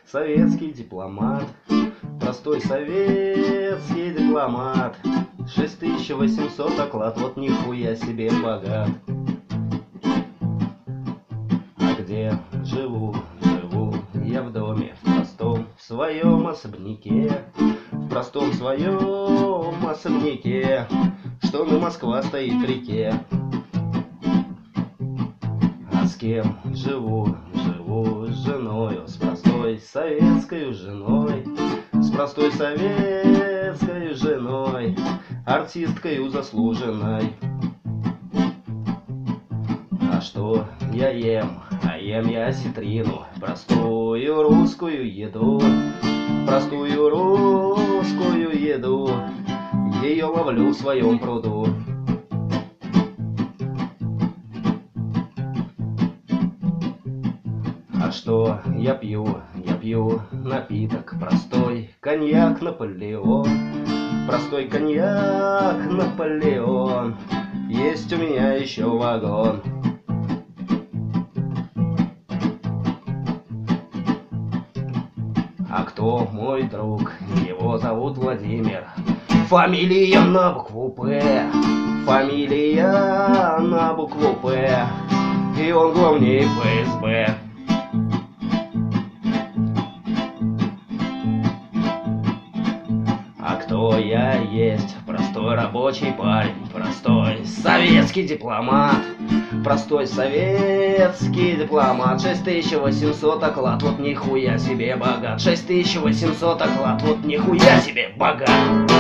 советский дипломат, простой советский дипломат. 6800 оклад, вот нихуя себе богат. А где живу я в доме, в простом своем особняке, в простом своем особняке, что на Москва стоит в реке. А с кем живу с женою, с простой советской женой, с простой советской женой, артисткою заслуженной. А что я ем? А ем я осетрину, простую русскую еду, простую русскую еду, ее ловлю в своем пруду. А что я пью? Я пью напиток, простой коньяк Наполеон, простой коньяк Наполеон. Есть у меня еще вагон. А кто мой друг? Его зовут Владимир. Фамилия на букву П. Фамилия на букву П. И он главнее ФСБ. А кто я есть? Простой рабочий парень, простой советский дипломат, простой советский дипломат. 6800 оклад, вот нихуя себе богат. 6800 оклад, вот нихуя себе богат.